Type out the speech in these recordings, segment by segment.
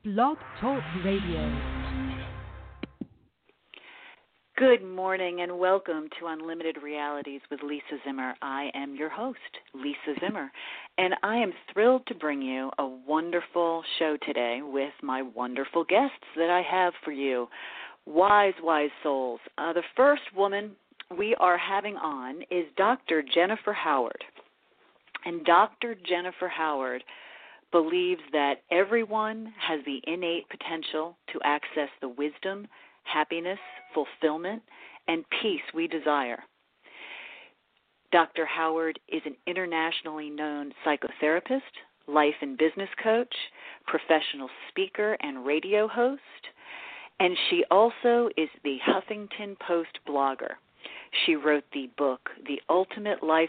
Blog Talk Radio. Good morning and welcome to Unlimited Realities with Lisa Zimmer. I am your host, Lisa Zimmer, and I am thrilled to bring you a wonderful show today with my wonderful guests that I have for you. Wise souls. The first woman we are having on is Dr. Jennifer Howard. And Dr. Jennifer Howard believes that everyone has the innate potential to access the wisdom, happiness, fulfillment, and peace we desire. Dr. Howard is an internationally known psychotherapist, life and business coach, professional speaker, and radio host, and she also is the Huffington Post blogger. She wrote the book, The Ultimate Life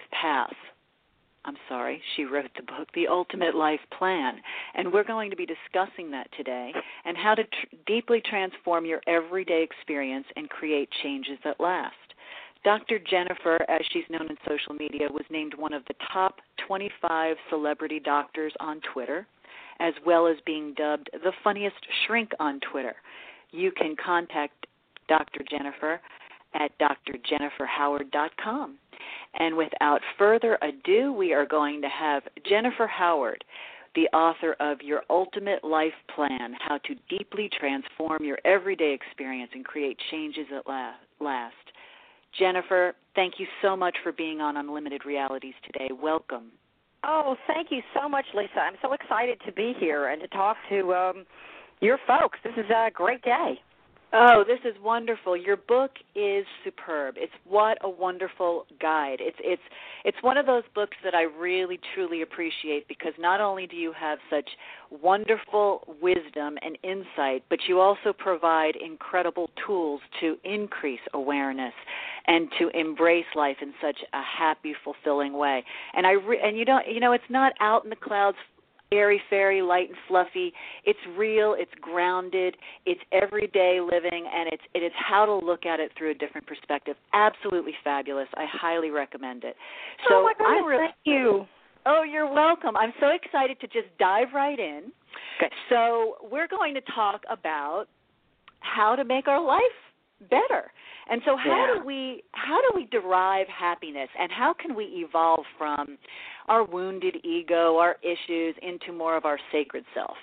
Plan, and we're going to be discussing that today and how to deeply transform your everyday experience and create changes that last. Dr. Jennifer, as she's known in social media, was named one of the top 25 celebrity doctors on Twitter, as well as being dubbed the funniest shrink on Twitter. You can contact Dr. Jennifer at drjenniferhoward.com. And without further ado, we are going to have Jennifer Howard, the author of Your Ultimate Life Plan, How to Deeply Transform Your Everyday Experience and Create Changes at Last. Jennifer, thank you so much for being on Unlimited Realities today. Welcome. Oh, thank you so much, Lisa. I'm so excited to be here and to talk to your folks. This is a great day. Oh, this is wonderful. Your book is superb. It's what a wonderful guide. It's one of those books that I really, truly appreciate because not only do you have such wonderful wisdom and insight, but you also provide incredible tools to increase awareness and to embrace life in such a happy, fulfilling way. And it's not out in the clouds, airy-fairy, light and fluffy. It's real, it's grounded, it's everyday living, and it's how to look at it through a different perspective. Absolutely fabulous. I highly recommend it. So oh, my goodness, thank you. Oh, you're welcome. I'm so excited to just dive right in. Okay. So we're going to talk about how to make our life better. And so how do we derive happiness, and how can we evolve from our wounded ego, our issues, into more of our sacred self?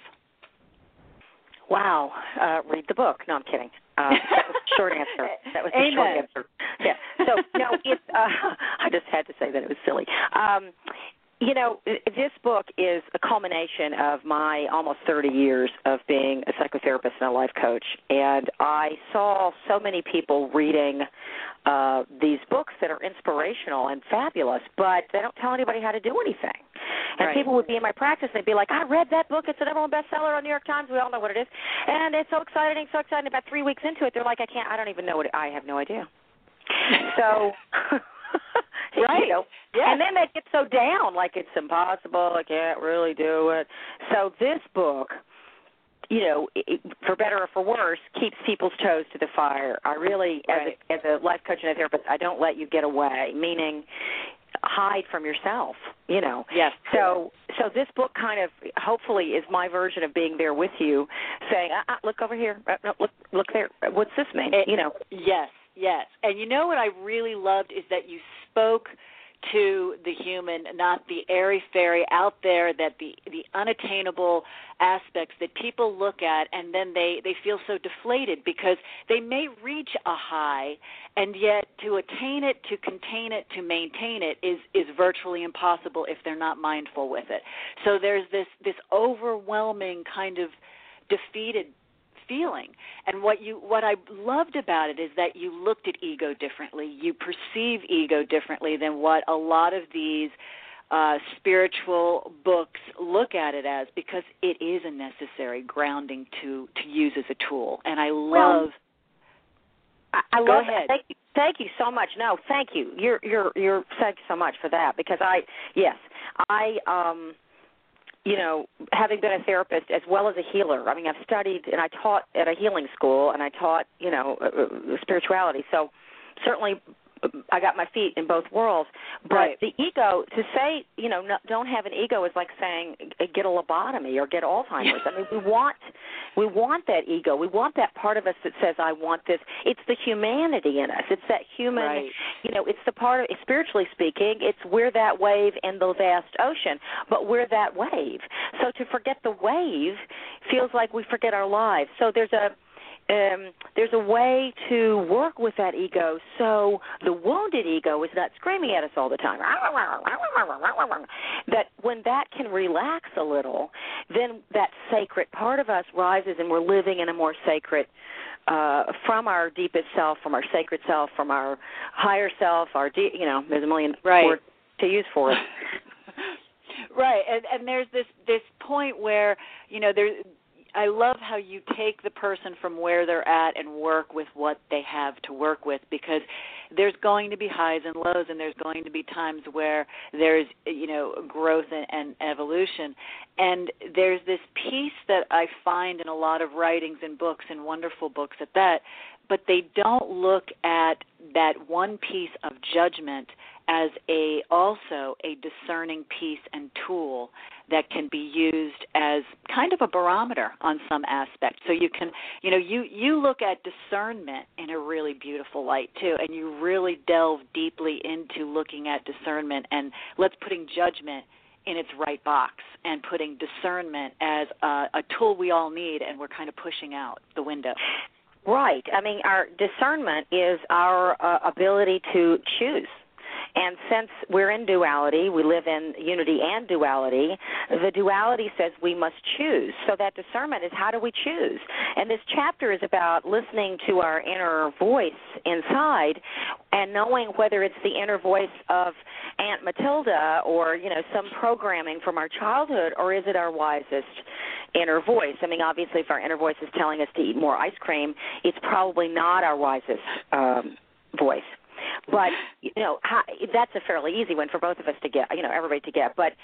Wow. Read the book. No, I'm kidding. That was the short answer. That was the Amen. short answer. Yeah. So, no, it's, I just had to say that it was silly. This book is a culmination of my almost 30 years of being a psychotherapist and a life coach. And I saw so many people reading these books that are inspirational and fabulous, but they don't tell anybody how to do anything. And right. People would be in my practice, and they'd be like, I read that book. It's a number one bestseller on New York Times. We all know what it is. And it's so exciting, so exciting. About 3 weeks into it, they're like, I don't even know what I have no idea. So... Right. Yeah. And then they get so down, like it's impossible, I can't really do it. So this book, for better or for worse, keeps people's toes to the fire. I really, right. as a life coach and a therapist, I don't let you get away, meaning hide from yourself, Yes. So this book kind of, hopefully, is my version of being there with you, saying, look over here, no, look there, what's this mean, Yes. And what I really loved is that you spoke to the human, not the airy-fairy out there, that the unattainable aspects that people look at, and then they feel so deflated because they may reach a high, and yet to attain it, to contain it, to maintain it is virtually impossible if they're not mindful with it. So there's this overwhelming kind of defeated feeling. And what I loved about it is that you looked at ego differently. You perceive ego differently than what a lot of these spiritual books look at it as, because it is a necessary grounding to use as a tool. And I love. I Go love ahead. it. Thank you so much. No, thank you. You're thank you so much for that, because I having been a therapist as well as a healer, I mean, I've studied and I taught at a healing school, and I taught, spirituality. So certainly I got my feet in both worlds. But right. The ego, to say, don't have an ego is like saying get a lobotomy or get Alzheimer's. I mean, we want We want that ego. We want that part of us that says, I want this. It's the humanity in us. It's that human, right. It's the part of, spiritually speaking, we're that wave in the vast ocean, but we're that wave. So to forget the wave feels like we forget our lives. So there's a way to work with that ego so the wounded ego is not screaming at us all the time. That when that can relax a little, then that sacred part of us rises and we're living in a more sacred, from our deepest self, from our sacred self, from our higher self, there's a million words to use for it. Right, and there's this point where, I love how you take the person from where they're at and work with what they have to work with, because there's going to be highs and lows, and there's going to be times where there's, growth and evolution. And there's this piece that I find in a lot of writings and books, and wonderful books at that, but they don't look at that one piece of judgment as also a discerning piece and tool that can be used as kind of a barometer on some aspect. So you can, you look at discernment in a really beautiful light too, and you really delve deeply into looking at discernment and putting judgment in its right box and putting discernment as a tool we all need, and we're kind of pushing out the window. Right. I mean, our discernment is our ability to choose. And since we're in duality, we live in unity and duality, the duality says we must choose. So that discernment is, how do we choose? And this chapter is about listening to our inner voice inside and knowing whether it's the inner voice of Aunt Matilda or, some programming from our childhood, or is it our wisest inner voice? I mean, obviously, if our inner voice is telling us to eat more ice cream, it's probably not our wisest voice. But, that's a fairly easy one for both of us to get, everybody to get. But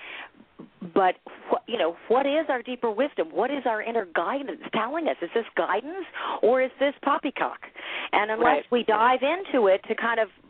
what is our deeper wisdom? What is our inner guidance telling us? Is this guidance or is this poppycock? And unless we dive into it to kind of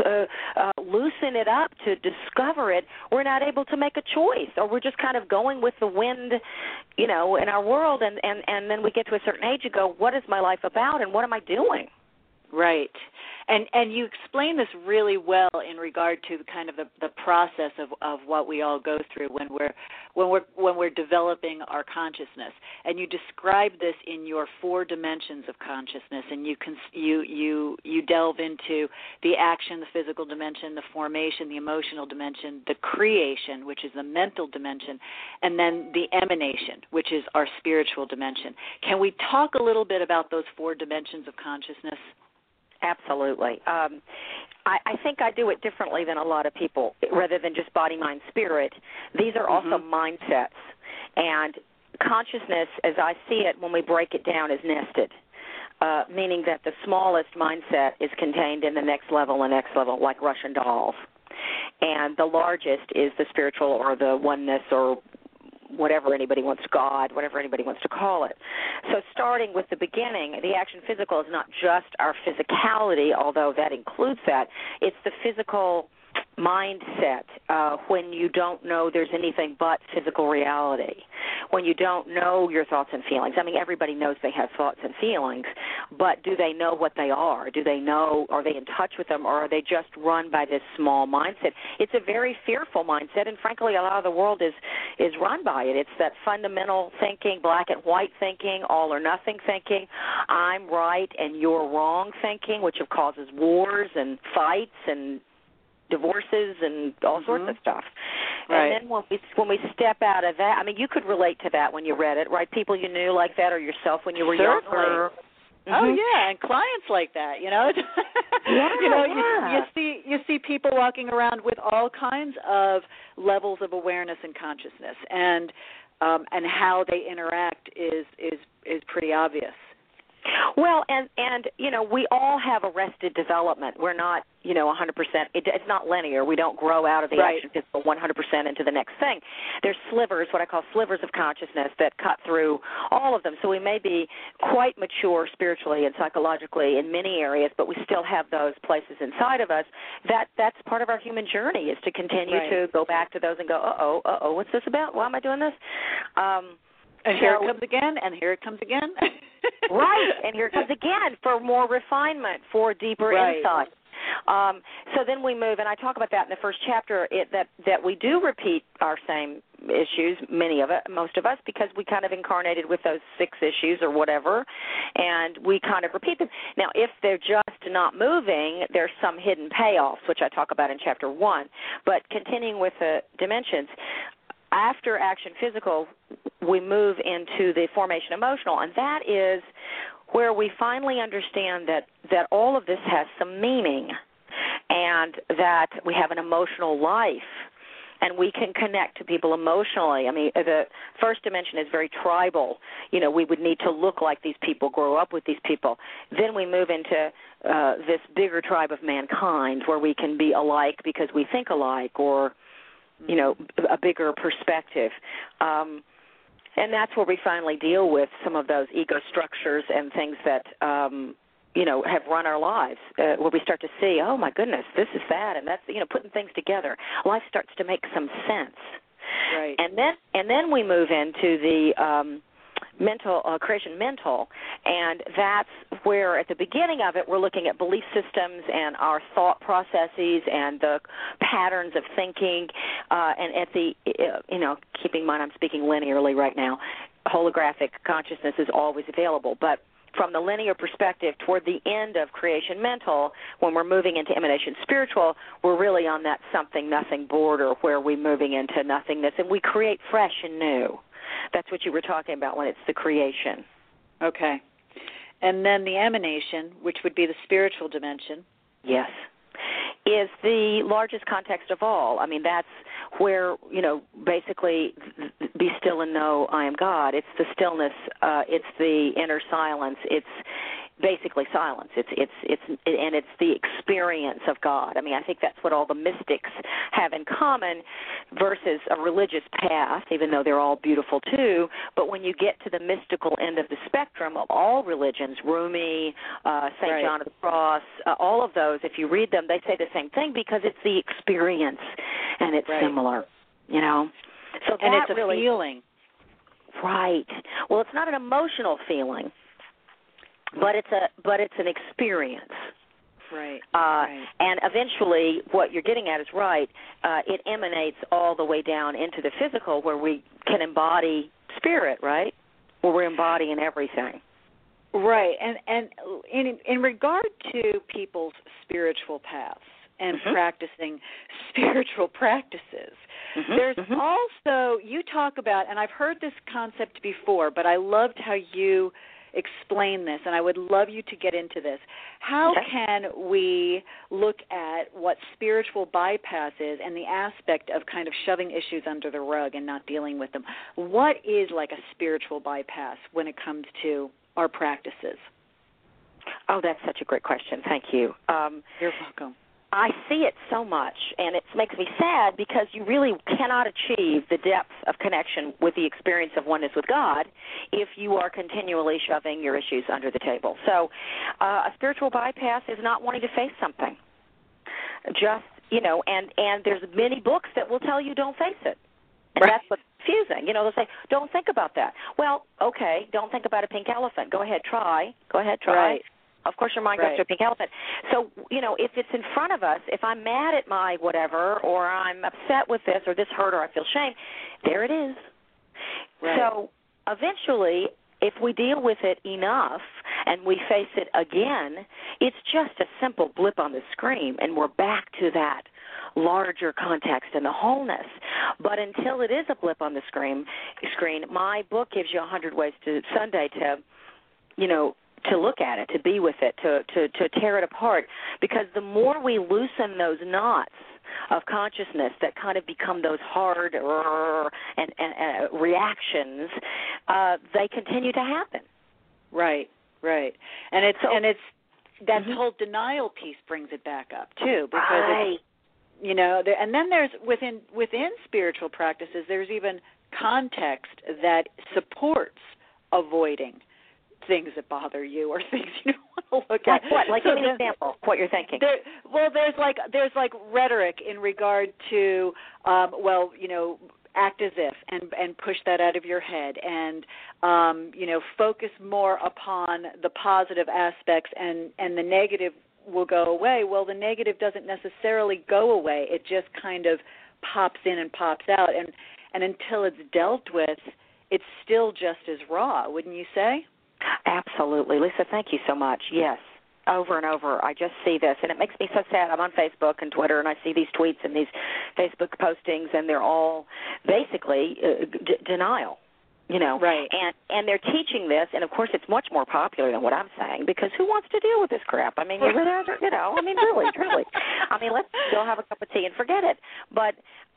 loosen it up, to discover it, we're not able to make a choice, or we're just kind of going with the wind, in our world, and then we get to a certain age and go, what is my life about and what am I doing? Right. And you explain this really well in regard to kind of the process of what we all go through when we're developing our consciousness. And you describe this in your 4 dimensions of consciousness, and you delve into the action, the physical dimension, the formation, the emotional dimension, the creation, which is the mental dimension, and then the emanation, which is our spiritual dimension. Can we talk a little bit about those 4 dimensions of consciousness? Absolutely. I think I do it differently than a lot of people. Rather than just body, mind, spirit, these are also mindsets. And consciousness, as I see it, when we break it down, is nested, meaning that the smallest mindset is contained in the next level, like Russian dolls. And the largest is the spiritual or the oneness or whatever anybody wants, God, whatever anybody wants to call it. So starting with the beginning, the action physical is not just our physicality, although that includes that. It's the physical mindset when you don't know there's anything but physical reality, when you don't know your thoughts and feelings. I mean, everybody knows they have thoughts and feelings, but do they know what they are? Do they know, are they in touch with them, or are they just run by this small mindset? It's a very fearful mindset, and frankly, a lot of the world is run by it. It's that fundamental thinking, black and white thinking, all or nothing thinking, I'm right and you're wrong thinking, which causes wars and fights and divorces and all sorts of stuff. Right. And then when we step out of that, I mean, you could relate to that when you read it, right? People you knew like that, or yourself when you were younger. Oh yeah, and clients like that, Yeah, you see people walking around with all kinds of levels of awareness and consciousness, and how they interact is pretty obvious. Well, and we all have arrested development. We're not, 100%. It's not linear. We don't grow out of the action physical 100% into the next thing. There's slivers, what I call slivers of consciousness, that cut through all of them. So we may be quite mature spiritually and psychologically in many areas, but we still have those places inside of us. That's part of our human journey, is to continue to go back to those and go, what's this about? Why am I doing this? And here it comes again, and here it comes again. Right, and here it comes again for more refinement, for deeper insight. So then we move, and I talk about that in the first chapter, that we do repeat our same issues, most of us, because we kind of incarnated with those 6 issues or whatever, and we kind of repeat them. Now, if they're just not moving, there's some hidden payoffs, which I talk about in chapter 1. But continuing with the dimensions, after action physical, we move into the formation emotional, and that is where we finally understand that all of this has some meaning and that we have an emotional life and we can connect to people emotionally. I mean, the first dimension is very tribal. You know, we would need to look like these people, grow up with these people. Then we move into this bigger tribe of mankind where we can be alike because we think alike, or, you know, a bigger perspective. And that's where we finally deal with some of those ego structures and things that, you know, have run our lives, where we start to see, oh, my goodness, this is that, and that's, you know, putting things together. Life starts to make some sense. Right. And then we move into the mental creation mental, and that's where at the beginning of it we're looking at belief systems and our thought processes and the patterns of thinking, and at the you know, keeping in mind I'm speaking linearly right now, holographic consciousness is always available, but from the linear perspective toward the end of creation mental, when we're moving into emanation spiritual, we're really on that something nothing border where we're moving into nothingness and we create fresh and new. That's what you were talking about when it's the creation. Okay. And then the emanation, which would be the spiritual dimension. Yes. Is the largest context of all. I mean, that's where, you know, basically be still and know I am God. It's the stillness. It's the inner silence. It's basically silence. It's the experience of God. I mean, I think that's what all the mystics have in common versus a religious path, even though they're all beautiful too. But when you get to the mystical end of the spectrum of all religions, Rumi, St. John of the Cross, all of those, if you read them, they say the same thing because it's the experience and it's similar, you know. So and it's a feeling. Right. Well, it's not an emotional feeling. But it's an experience. Right. And eventually what you're getting at is right. It emanates all the way down into the physical where we can embody spirit, right? Where we're embodying everything. Right. And in regard to people's spiritual paths and practicing spiritual practices, there's also, you talk about, and I've heard this concept before, but I loved how you explain this, and I would love you to get into this. How can we look at what spiritual bypass is and the aspect of kind of shoving issues under the rug and not dealing with them? What is like a spiritual bypass when it comes to our practices? Oh, that's such a great question. Thank you. You're welcome. I see it so much, and it makes me sad because you really cannot achieve the depth of connection with the experience of oneness with God if you are continually shoving your issues under the table. So a spiritual bypass is not wanting to face something. Just, you know, and there's many books that will tell you don't face it. And that's what's confusing. You know, they'll say, don't think about that. Well, okay, don't think about a pink elephant. Go ahead, try. Right. Of course, your mind goes to a pink elephant. So, you know, if it's in front of us, if I'm mad at my whatever, or I'm upset with this, or this hurt, or I feel shame, there it is. Right. So eventually, if we deal with it enough and we face it again, it's just a simple blip on the screen, and we're back to that larger context and the wholeness. But until it is a blip on the screen, my book gives you 100 ways to Sunday to, you know, to look at it, to be with it, to tear it apart. Because the more we loosen those knots of consciousness that kind of become those hard and reactions, they continue to happen. Right. And it's that whole denial piece brings it back up too, because it's, you know, and then there's within spiritual practices, there's even context that supports avoiding things that bother you or things you don't want to look at. What? Like, give me an example. What you're thinking? There's like rhetoric in regard to, well, you know, act as if and push that out of your head and, focus more upon the positive aspects and the negative will go away. Well, the negative doesn't necessarily go away. It just kind of pops in and pops out. And until it's dealt with, it's still just as raw, wouldn't you say? Absolutely. Lisa, thank you so much. Yes. Over and over, I just see this, and it makes me so sad. I'm on Facebook and Twitter, and I see these tweets and these Facebook postings, and they're all basically denial, Right. And they're teaching this, and of course it's much more popular than what I'm saying, because who wants to deal with this crap? I mean, really, truly. I mean, let's go have a cup of tea and forget it. But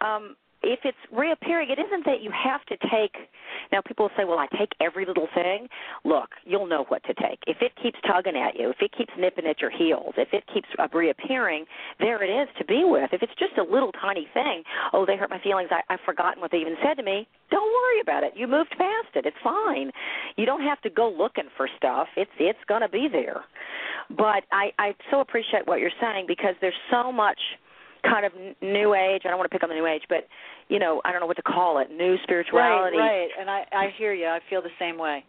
if it's reappearing, it isn't that you have to take. Now, people say, well, I take every little thing. Look, you'll know what to take. If it keeps tugging at you, if it keeps nipping at your heels, if it keeps reappearing, there it is to be with. If it's just a little tiny thing, oh, they hurt my feelings, I've forgotten what they even said to me, don't worry about it. You moved past it. It's fine. You don't have to go looking for stuff. It's going to be there. But I so appreciate what you're saying, because there's so much kind of new age. I don't want to pick on the new age, but, I don't know what to call it, new spirituality. Right. And I hear you. I feel the same way.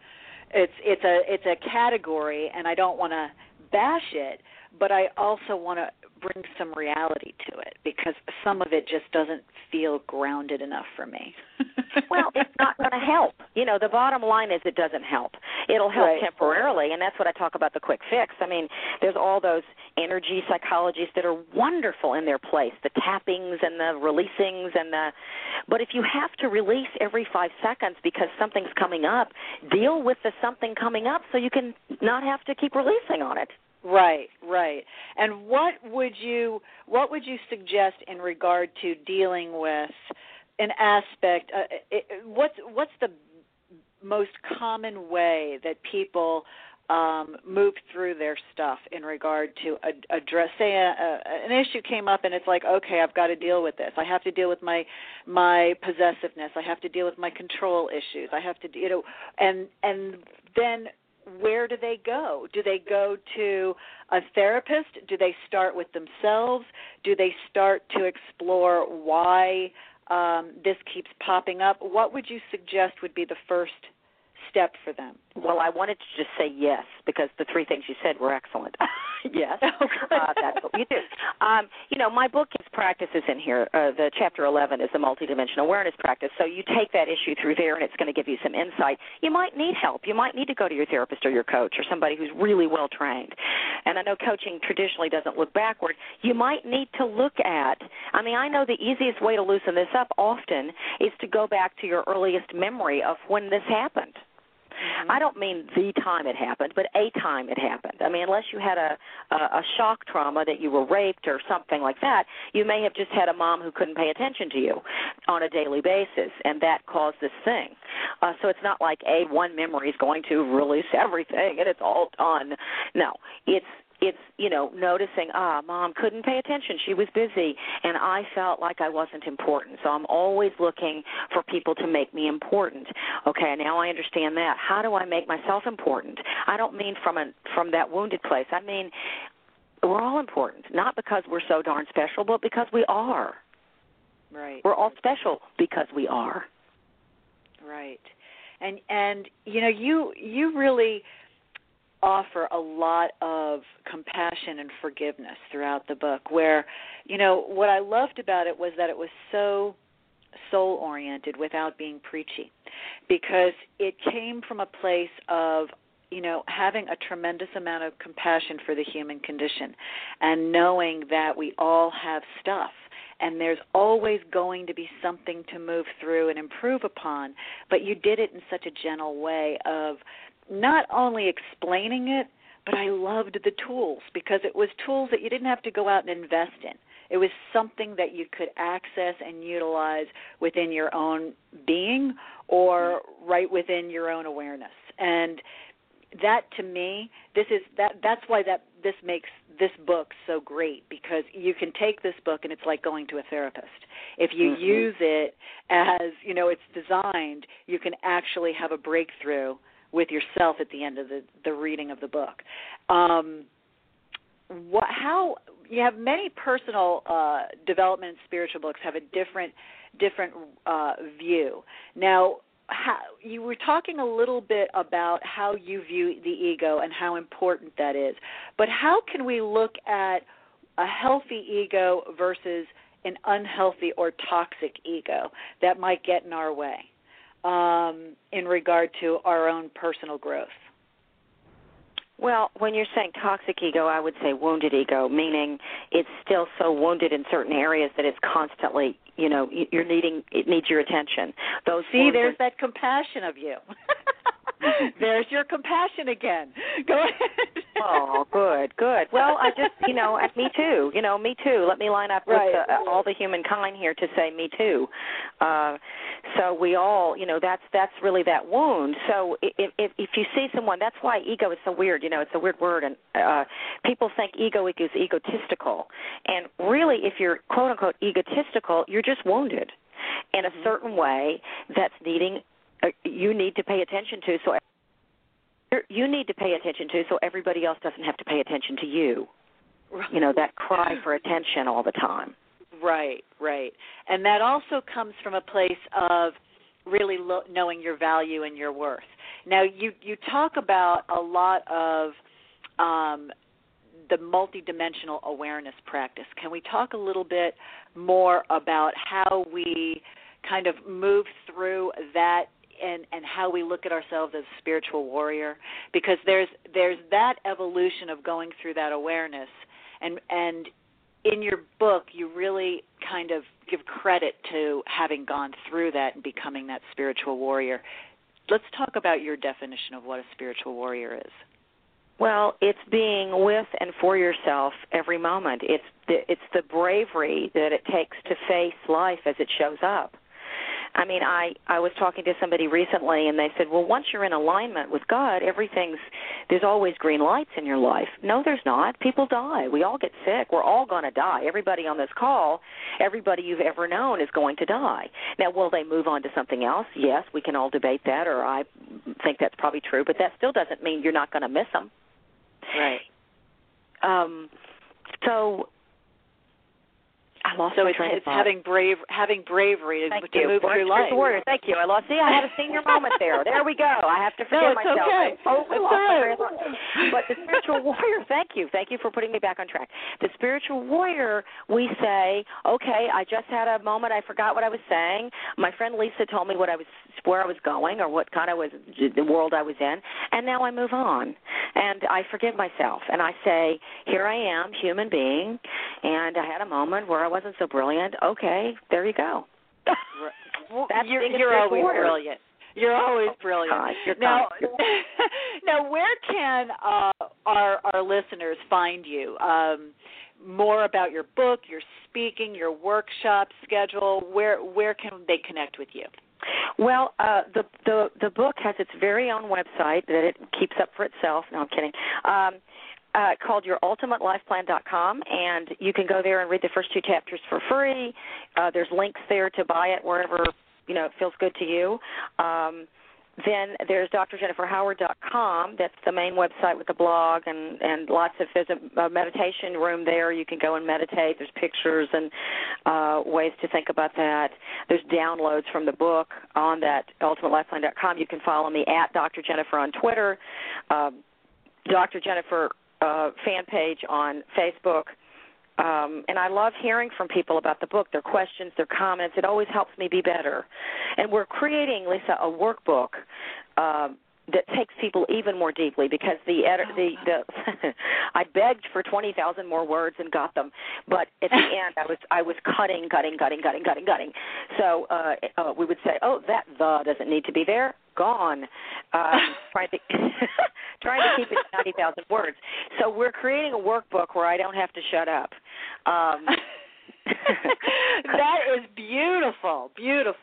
It's a category, and I don't want to bash it, but I also want to bring some reality to it, because some of it just doesn't feel grounded enough for me. Well, it's not going to help. The bottom line is it doesn't help. It'll help temporarily, and that's what I talk about, the quick fix. I mean, there's all those energy psychologists that are wonderful in their place, the tappings and the releasings but if you have to release every 5 seconds because something's coming up, deal with the something coming up so you can not have to keep releasing on it. Right. And what would you suggest in regard to dealing with an aspect? What's the most common way that people move through their stuff in regard to address? Say an issue came up and it's like, okay, I've got to deal with this. I have to deal with my possessiveness. I have to deal with my control issues. I have to, and then. Where do they go? Do they go to a therapist? Do they start with themselves? Do they start to explore why this keeps popping up? What would you suggest would be the first step for them? Well, I wanted to just say yes, because the 3 things you said were excellent. Yes, that's what you do. My book is practices in here. The chapter 11 is the multidimensional awareness practice. So you take that issue through there, and it's going to give you some insight. You might need help. You might need to go to your therapist or your coach or somebody who's really well trained. And I know coaching traditionally doesn't look backward. You might need to look at. I know the easiest way to loosen this up often is to go back to your earliest memory of when this happened. I don't mean the time it happened, but a time it happened. Unless you had a shock trauma that you were raped or something like that, you may have just had a mom who couldn't pay attention to you on a daily basis, and that caused this thing. So it's not like one memory is going to release everything and it's all done. No, it's noticing, Mom couldn't pay attention. She was busy, and I felt like I wasn't important. So I'm always looking for people to make me important. Okay, now I understand that. How do I make myself important? I don't mean from that wounded place. I mean, we're all important, not because we're so darn special, but because we are. Right. We're all special because we are. Right. And you really offer a lot of compassion and forgiveness throughout the book, where, what I loved about it was that it was so soul-oriented without being preachy, because it came from a place of, having a tremendous amount of compassion for the human condition and knowing that we all have stuff. And there's always going to be something to move through and improve upon, but you did it in such a gentle way of not only explaining it, but I loved the tools, because it was tools that you didn't have to go out and invest in. It was something that you could access and utilize within your own being or right within your own awareness. And that, to me, that's why this makes this book so great, because you can take this book and it's like going to a therapist. If you use it as, it's designed, you can actually have a breakthrough with yourself at the end of the reading of the book. How you have many personal development and spiritual books have a different view. Now, you were talking a little bit about how you view the ego and how important that is, but how can we look at a healthy ego versus an unhealthy or toxic ego that might get in our way in regard to our own personal growth? Well, when you're saying toxic ego, I would say wounded ego, meaning it's still so wounded in certain areas that it's constantly, it needs your attention. There's that compassion of you. There's your compassion again. Go ahead. Oh, good. Well, I just, me too. Me too. Let me line up with all the humankind here to say me too. So we all, that's really that wound. So if you see someone, that's why ego is so weird. It's a weird word, and people think ego is egotistical. And really, if you're quote unquote egotistical, you're just wounded in a certain way that's you need to pay attention to. So you need to pay attention to, so everybody else doesn't have to pay attention to you. That cry for attention all the time. Right. And that also comes from a place of really knowing your value and your worth. Now, you talk about a lot of the multidimensional awareness practice. Can we talk a little bit more about how we kind of move through that and how we look at ourselves as a spiritual warrior? Because there's that evolution of going through that awareness, and in your book you really kind of give credit to having gone through that and becoming that spiritual warrior. Let's talk about your definition of what a spiritual warrior is. Well, it's being with and for yourself every moment. It's the bravery that it takes to face life as it shows up. I mean, I was talking to somebody recently, and they said, well, once you're in alignment with God, there's always green lights in your life. No, there's not. People die. We all get sick. We're all going to die. Everybody on this call, everybody you've ever known is going to die. Now, will they move on to something else? Yes, we can all debate that, or I think that's probably true, but that still doesn't mean you're not going to miss them. Right. So I lost so my it's train of thought. having bravery to move through life. Warrior. Thank you. I had a senior moment there. There we go. I have to forgive myself. Okay. But the spiritual warrior, thank you. Thank you for putting me back on track. The spiritual warrior, we say, okay, I just had a moment. I forgot what I was saying. My friend Lisa told me where I was going, or what kind of the world I was in, and now I move on. And I forgive myself. And I say, here I am, human being, and I had a moment where I wasn't so brilliant. Okay, there you go. You're always brilliant. You're always brilliant. Now, where can our listeners find you? More about your book, your speaking, your workshop schedule. Where can they connect with you? Well, the book has its very own website that it keeps up for itself. No, I'm kidding. Called YourUltimateLifePlan.com, and you can go there and read the first 2 chapters for free. There's links there to buy it wherever it feels good to you. Then there's drjenniferhoward.com. That's the main website with the blog and lots of. There's a meditation room there. You can go and meditate. There's pictures and ways to think about that. There's downloads from the book on that ultimatelifeline.com. You can follow me at Dr. Jennifer on Twitter, Dr. Jennifer fan page on Facebook. And I love hearing from people about the book, their questions, their comments. It always helps me be better. And we're creating, Lisa, a workbook that takes people even more deeply, because I begged for 20,000 more words and got them, but at the end I was cutting. So we would say, oh, that doesn't need to be there. Gone. Trying to keep it to 90,000 words. So we're creating a workbook where I don't have to shut up. That is beautiful.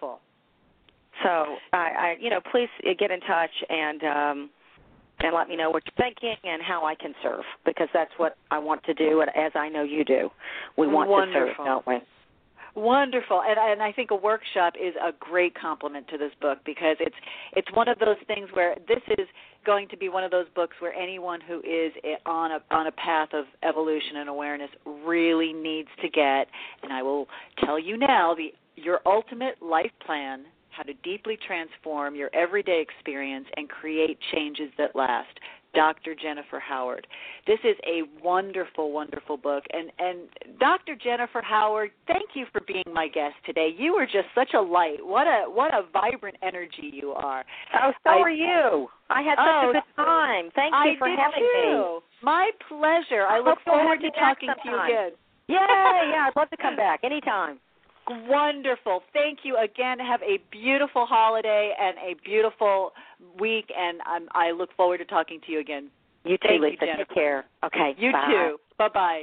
So please get in touch and let me know what you're thinking and how I can serve, because that's what I want to do, and as I know you do. We want to serve, don't we? Wonderful, and I think a workshop is a great complement to this book because it's one of those things where this is going to be one of those books where anyone who is on a path of evolution and awareness really needs to get. And I will tell you now, your ultimate life plan: how to deeply transform your everyday experience and create changes that last. Dr. Jennifer Howard. This is a wonderful, wonderful book. And Dr. Jennifer Howard, thank you for being my guest today. You are just such a light. What a vibrant energy you are. Oh, so are you. I had such a good time. Thank you for having me. My pleasure. I look forward to talking to you again. Yeah, I'd love to come back anytime. Wonderful. Thank you again. Have a beautiful holiday and a beautiful week, and I look forward to talking to you again. You too, Lisa. Take care. Okay. You bye. too. Bye-bye.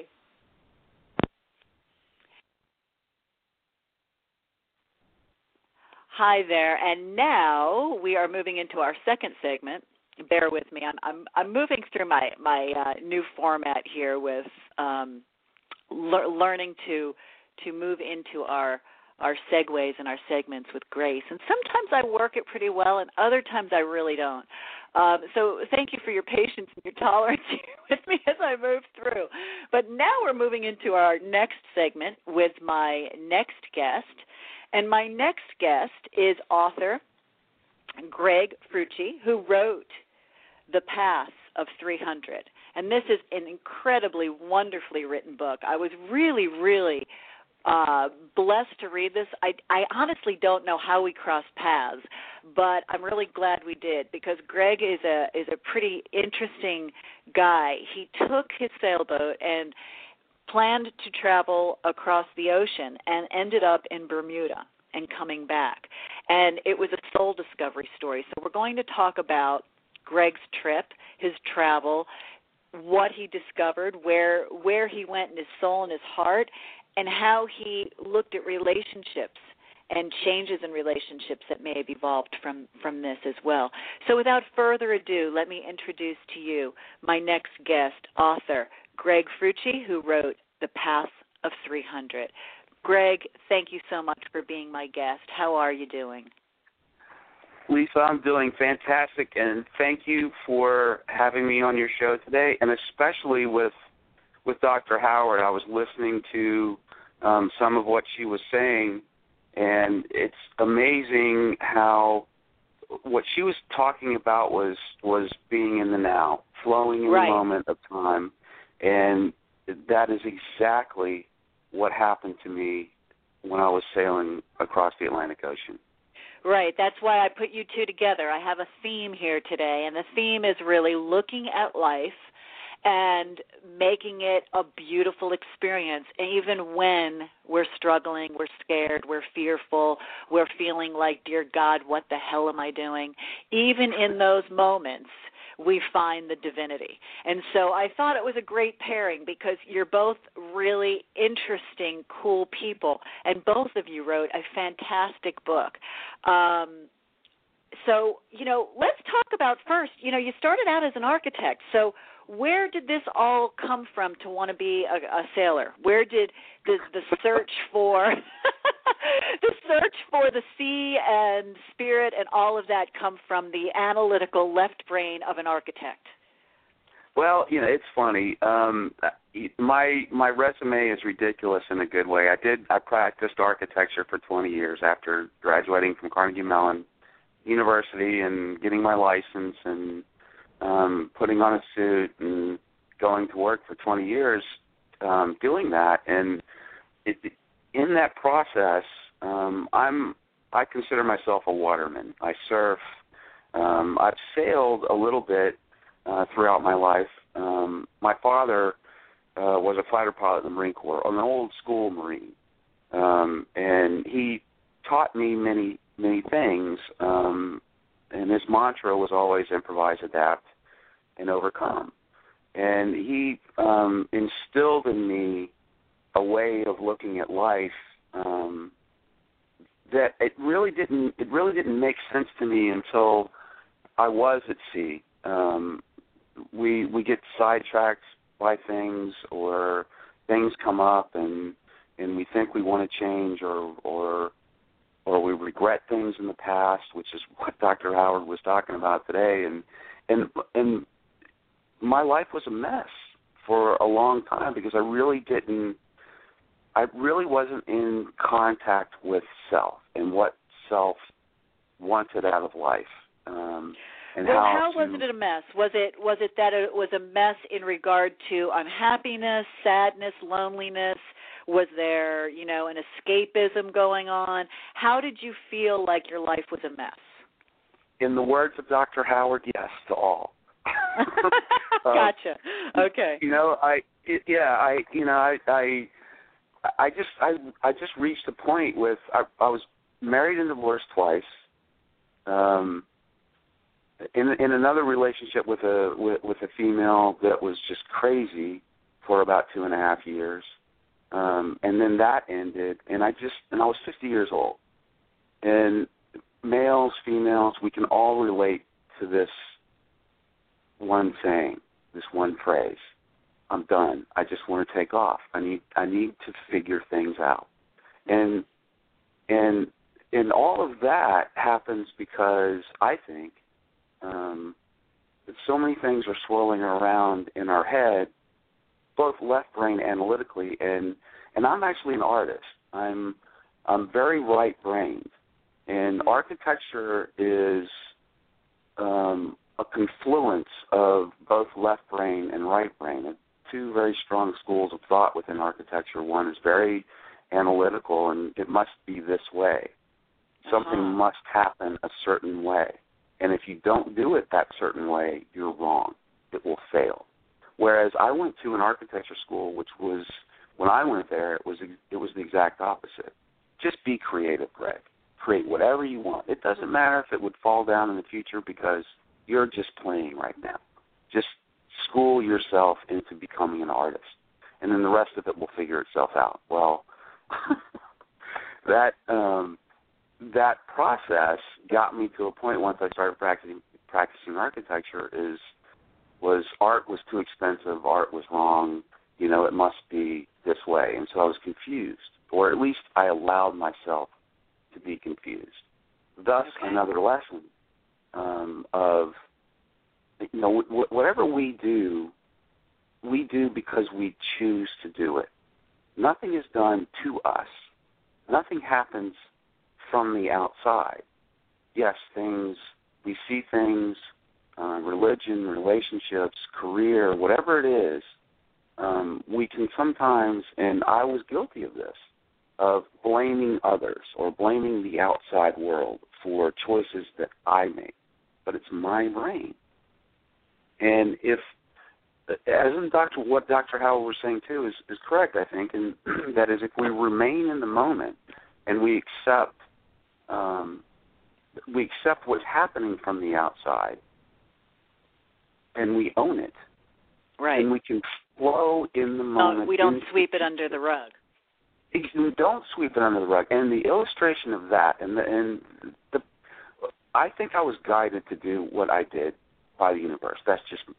Hi there, and now we are moving into our second segment. Bear with me. I'm moving through my new format here with learning to move into our segues and our segments with grace. And sometimes I work it pretty well, and other times I really don't. So thank you for your patience and your tolerance here with me as I move through. But now we're moving into our next segment with my next guest. And my next guest is author Greg Frucci, who wrote The Path of 300. And this is an incredibly wonderfully written book. I was really, really blessed to read this. I honestly don't know how we crossed paths, but I'm really glad we did because Greg is a pretty interesting guy. He took his sailboat and planned to travel across the ocean and ended up in Bermuda and coming back. And it was a soul discovery story. So we're going to talk about Greg's trip, his travel, what he discovered, where he went in his soul and his heart, and how he looked at relationships and changes in relationships that may have evolved from this as well. So without further ado, let me introduce to you my next guest, author Greg Frucci, who wrote The Path of 300. Greg, thank you so much for being my guest. How are you doing? Lisa, I'm doing fantastic, and thank you for having me on your show today, and especially with Dr. Howard. I was listening to some of what she was saying, and it's amazing how what she was talking about was being in the now, flowing in the moment of time, and that is exactly what happened to me when I was sailing across the Atlantic Ocean. Right. That's why I put you two together. I have a theme here today, and the theme is really looking at life and making it a beautiful experience. And even when we're struggling, we're scared, we're fearful, we're feeling like, dear God, what the hell am I doing? Even in those moments, we find the divinity. And so I thought it was a great pairing because you're both really interesting, cool people, and both of you wrote a fantastic book. So, let's talk about first, you started out as an architect. So where did this all come from to want to be a sailor? Where did the search for the sea and spirit and all of that come from, the analytical left brain of an architect? Well, it's funny. My resume is ridiculous in a good way. I practiced architecture for 20 years after graduating from Carnegie Mellon University and getting my license and putting on a suit and going to work for 20 years doing that. And in that process, I consider myself a waterman. I surf. I've sailed a little bit throughout my life. My father was a fighter pilot in the Marine Corps, an old school Marine, and he taught me many things. And his mantra was always improvise, adapt, and overcome. And he instilled in me a way of looking at life that it really didn't make sense to me until I was at sea. We get sidetracked by things, or things come up, and and we think we want to change or we regret things in the past, which is what Dr. Howard was talking about today. And my life was a mess for a long time because I really wasn't in contact with self and what self wanted out of life. And well, how was it a mess? Was it that it was a mess in regard to unhappiness, sadness, loneliness? Was there, an escapism going on? How did you feel like your life was a mess? In the words of Dr. Howard, yes to all. Gotcha. Okay. I just reached a point with I was married and divorced twice. In another relationship with a female that was just crazy for about 2.5 years, and then that ended, and I was 50 years old. And males, females, we can all relate to this one saying, this one phrase: "I'm done. I just want to take off. I need to figure things out." And all of that happens because I think that so many things are swirling around in our head, both left brain analytically, and I'm actually an artist. I'm very right brained, and architecture is a confluence of both left brain and right brain. Two very strong schools of thought within architecture. One is very analytical, and it must be this way. Something must happen a certain way. And if you don't do it that certain way, you're wrong. It will fail. Whereas I went to an architecture school, which was, when I went there, it was the exact opposite. Just be creative, Greg. Create whatever you want. It doesn't matter if it would fall down in the future because you're just playing right now. Just school yourself into becoming an artist, and then the rest of it will figure itself out. Well, that process got me to a point once I started practicing architecture was art was too expensive, art was wrong, it must be this way. And so I was confused, or at least I allowed myself to be confused. Thus, another lesson of, whatever we do because we choose to do it. Nothing is done to us. Nothing happens from the outside. Yes, we see things, religion, relationships, career, whatever it is, we can sometimes, and I was guilty of this, of blaming others or blaming the outside world for choices that I make. But it's my brain. And what Dr. Howell was saying too is correct, I think, and that is if we remain in the moment and we accept what's happening from the outside, and we own it. Right. And we can flow in the moment. We don't sweep it under the rug. We don't sweep it under the rug. And the illustration of that, I think I was guided to do what I did by the universe. That's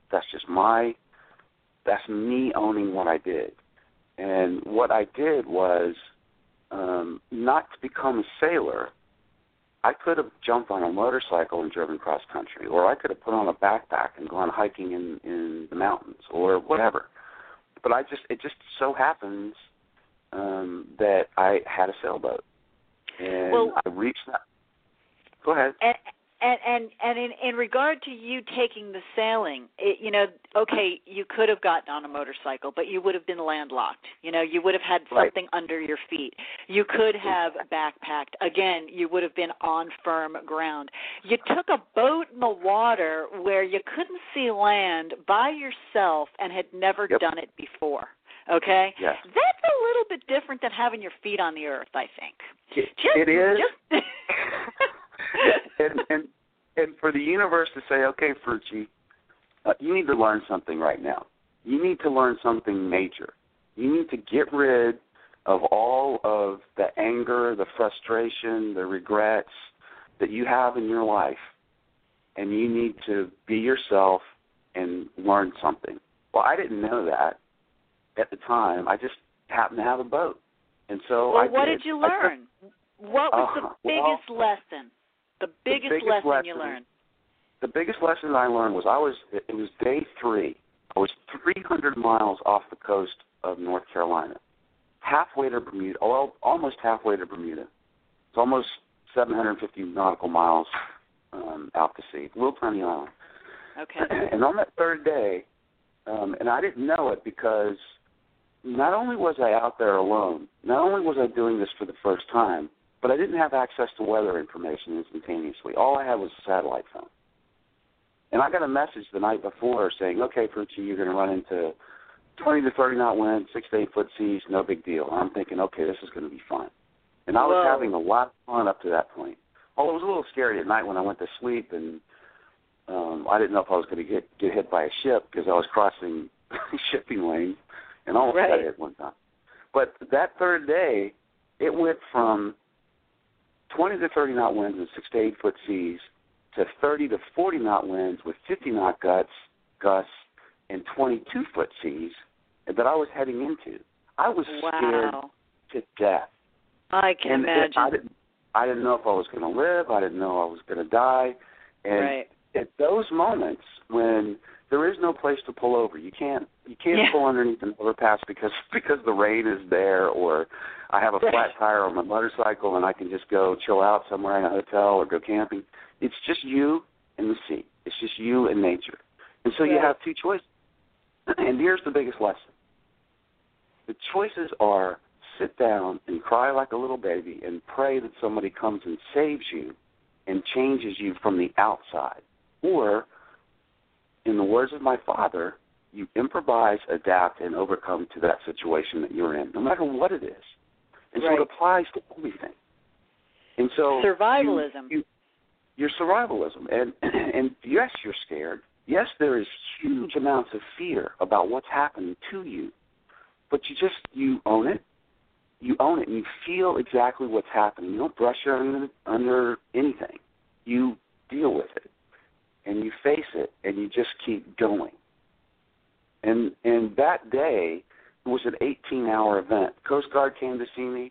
me owning what I did. And what I did was not to become a sailor. I could have jumped on a motorcycle and driven cross country, or I could have put on a backpack and gone hiking in the mountains, or whatever. But it just so happens that I had a sailboat, and I reached that. Go ahead. And in regard to you taking the sailing, you could have gotten on a motorcycle, but you would have been landlocked. You would have had something under your feet. You could have backpacked. Again, you would have been on firm ground. You took a boat in the water where you couldn't see land by yourself and had never done it before. Okay? Yes. That's a little bit different than having your feet on the earth, I think. It is. And for the universe to say, okay, Frucci, you need to learn something right now. You need to learn something major. You need to get rid of all of the anger, the frustration, the regrets that you have in your life, and you need to be yourself and learn something. Well, I didn't know that at the time. I just happened to have a boat. And so well, what did you learn? What was the biggest lesson? The biggest lesson you learned? The biggest lesson I learned was it was day 3. I was 300 miles off the coast of North Carolina, halfway to Bermuda, almost halfway to Bermuda. It's almost 750 nautical miles out to sea, a little tiny island. Okay. And on that third day, and I didn't know it because not only was I out there alone, not only was I doing this for the first time, but I didn't have access to weather information instantaneously. All I had was a satellite phone. And I got a message the night before saying, okay, Frucci, you're going to run into 20 to 30 knot winds, 6 to 8 foot seas, no big deal. And I'm thinking, okay, this is going to be fun. And I was having a lot of fun up to that point. Although it was a little scary at night when I went to sleep, and I didn't know if I was going to get hit by a ship because I was crossing shipping lanes and almost got hit one time. But that third day, it went from 20 to 30 knot winds and 6 to 8 foot seas to 30 to 40 knot winds with 50 knot gusts and 22 foot seas that I was heading into. I was scared to death. I can imagine. I didn't know if I was going to live. I didn't know I was going to die. And at those moments when there is no place to pull over, you can't pull underneath an overpass because the rain is there, or I have a flat tire on my motorcycle and I can just go chill out somewhere in a hotel or go camping. It's just you and the sea. It's just you and nature. And so you have two choices. And here's the biggest lesson. The choices are sit down and cry like a little baby and pray that somebody comes and saves you and changes you from the outside. Or, in the words of my father, you improvise, adapt, and overcome to that situation that you're in, no matter what it is. And so it applies to everything. And so survivalism. Your survivalism. And yes, you're scared. Yes, there is huge amounts of fear about what's happening to you. But you own it. You own it, and you feel exactly what's happening. You don't brush it under anything. You deal with it, and you face it, and you just keep going. And that day, it was an 18-hour event. Coast Guard came to see me.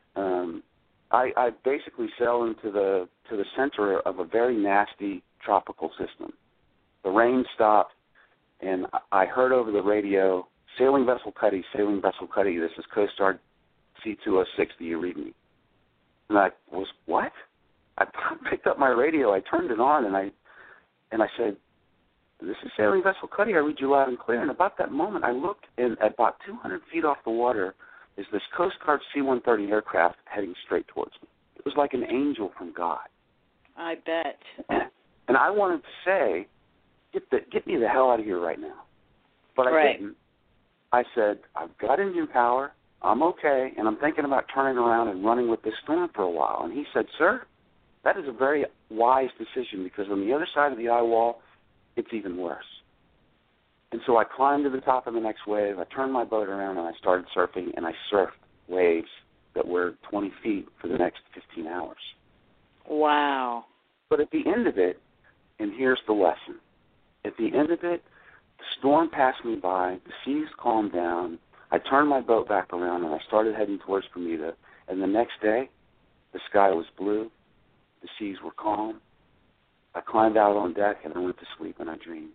I basically sailed into the center of a very nasty tropical system. The rain stopped, and I heard over the radio, Sailing Vessel Cuddy, this is Coast Guard C-206, do you read me? And I was, what? I picked up my radio, I turned it on, and I said, this is Sailing Vessel Cuddy, I read you loud and clear. And about that moment, I looked, and at about 200 feet off the water is this Coast Guard C-130 aircraft heading straight towards me. It was like an angel from God. I bet. And I wanted to say, get me the hell out of here right now. But I didn't. I said, I've got engine power, I'm okay, and I'm thinking about turning around and running with this storm for a while. And he said, sir, that is a very wise decision because on the other side of the eye wall, it's even worse. And so I climbed to the top of the next wave, I turned my boat around, and I started surfing, and I surfed waves that were 20 feet for the next 15 hours. Wow. But at the end of it, and here's the lesson, at the end of it, the storm passed me by, the seas calmed down, I turned my boat back around, and I started heading towards Bermuda, and the next day, the sky was blue, the seas were calm, I climbed out on deck, and I went to sleep, and I dreamed.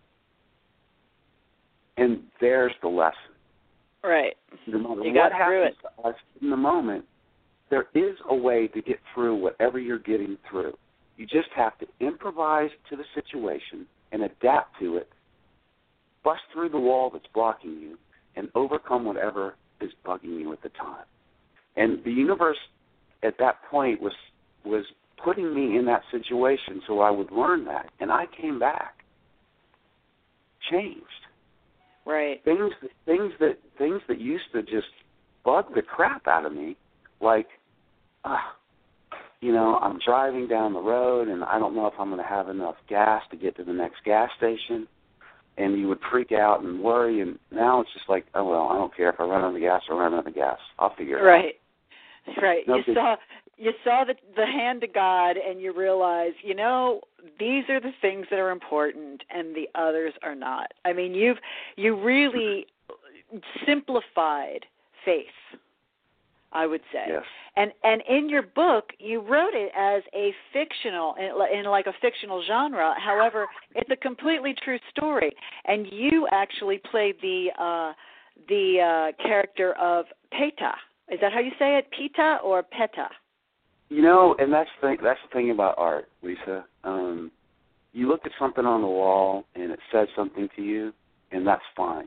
And there's the lesson. Right. No matter you what got through happens to us in the moment, there is a way to get through whatever you're getting through. You just have to improvise to the situation and adapt to it, bust through the wall that's blocking you, and overcome whatever is bugging you at the time. And the universe at that point was putting me in that situation so I would learn that. And I came back, changed. Right. Things that used to just bug the crap out of me, like, I'm driving down the road and I don't know if I'm going to have enough gas to get to the next gas station. And you would freak out and worry, and now it's just like, oh, well, I don't care if I run out of gas or run out of gas. I'll figure it out. Right. No you saw the hand of God, and you realize, these are the things that are important, and the others are not. I mean, you really simplified faith. I would say. Yes. And in your book, you wrote it as a fictional, in like a fictional genre. However, it's a completely true story. And you actually played the character of Peta. Is that how you say it, Peta or Peta? You know, and that's the thing about art, Lisa. You look at something on the wall and it says something to you, and that's fine.